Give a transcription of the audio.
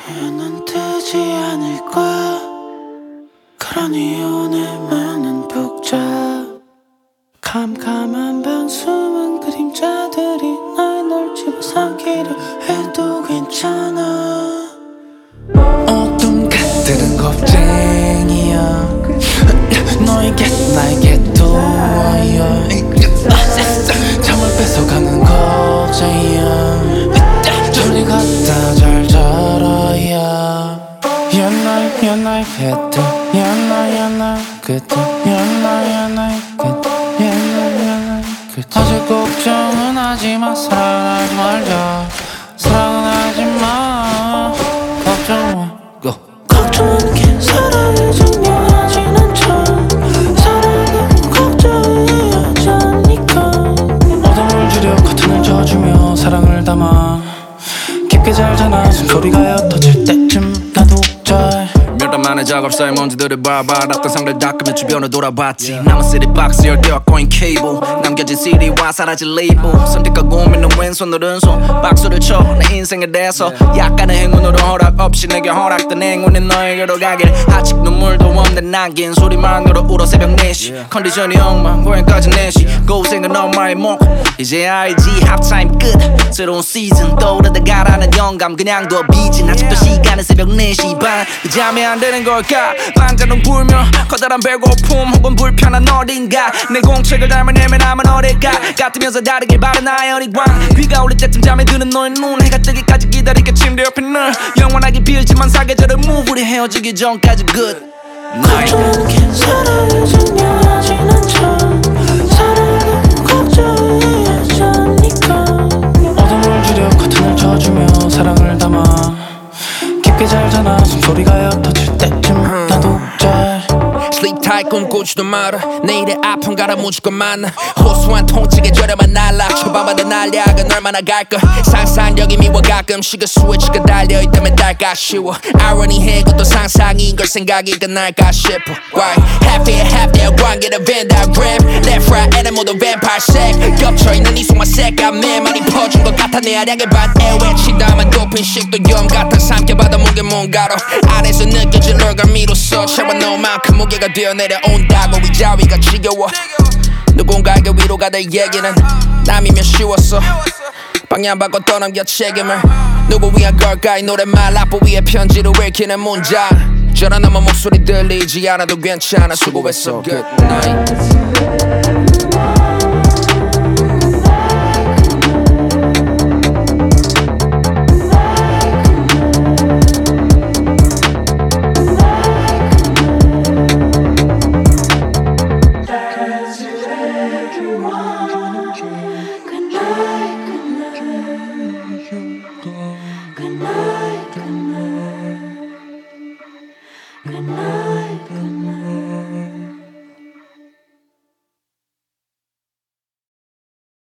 난 뜨지 않을 거야. 그러니 오늘만은 복잡. 캄캄한 방 숨은 그림자들이 널 집어삼키려 해도 괜찮아. 어둠 같은 겁쟁이야. 너에게 나에게 도와요. 잠을 뺏어가는 거쟁이야. 저리 갔다 잘 자라야. 옛날 그때 옛날 그때 옛날 그때 아직 걱정은 하지마. 사랑하지 말자. 사랑은 하지마. 걱정 마. 걱정하는 게 사랑이 중요하진 않죠. 사랑은 걱정해야지 않으니까. 어둠을 줄여 커튼을 져주며 사랑을 담아 깊게 잘잖아. 숨소리가 옅어질 때쯤 나도 잘 몇 달 만에 작업사의 먼지들을 밟아놨던 상대를 닦으며 주변을 돌아봤지. 남은 CD박스 10개와 코인 케이블, 남겨진 CD와 사라진 레이블. 선택과 고민은 왼손 오른손 박수를 쳐 내 인생에 대해서. 약간의 행운으로 허락 없이 내게 허락된 행운이 너에게로 가길. 아직 눈물도 없는 남긴 소리만으로 울어 새벽 4시. 컨디션이 엉망 고향까지 4시. 고생은 엄마의 목 이제 알지. 합타임 끝 새로운 시즌 떠오르다 가라는 영감 그냥 더 비진. 아직도 시간은 새벽 4시 반. 잠이 안 되는 걸까. 반자동 불며 커다란 배고픔 혹은 불편한 어딘가. 내 공책을 닮은 애매남은 어딜까. 같으면서 다르길 바란 아이오닉 왕. 비가 올릴 때쯤 잠에 드는 너의 눈. 해가 뜨기까지 기다릴게 침대 옆에 늘. 영원하게 빌지만 사계절의 move. 우리 헤어지기 전까지 good night. 걱정하는 게 사랑이 중요하진 않죠. 사랑은 걱정해야지 않으니까. 어둠을 줄여 커튼을 져주며 사랑을 담아 깊게 잘잖아. 숨소리가 옅어질 때쯤 나도 잘 Sleep tight 꿈꾸지도 마라. 내일의 아픔 갈아뭉치고 만나. 호소한 통증에 저렴한 날락. 초반마다 날약은 얼마나 갈까. 상상력이 미워 가끔씩은 스위치가 달려있다면 달까 쉬워. 아이러니해 그것도 상상인 걸 생각이 끝날까 싶어. Why? Half here half there 관계는 Venn diagram. Left right and 모두 vampire sex. 겹쳐있는 이 속만 색감에 많이 퍼준 것 같아. 내 아량의 반에 외치다만 도핑식도 염 같아. 삼켜받아 무게 뭔가로 안에서 느껴질 얼감미로써 채워놓은 만큼 무게가 뛰어내려온다고. 이 자위가 지겨워. 누군가에게 위로가 될 얘기는 남이면 쉬웠어. 방향 바꿔 떠넘겨 책임을. 누구 위한 걸까 이 노래말. 라포 위에 편지로 읽히는 문장. 저런 넘어 목소리 들리지 않아도 괜찮아. 수고했어. Good night. Good night.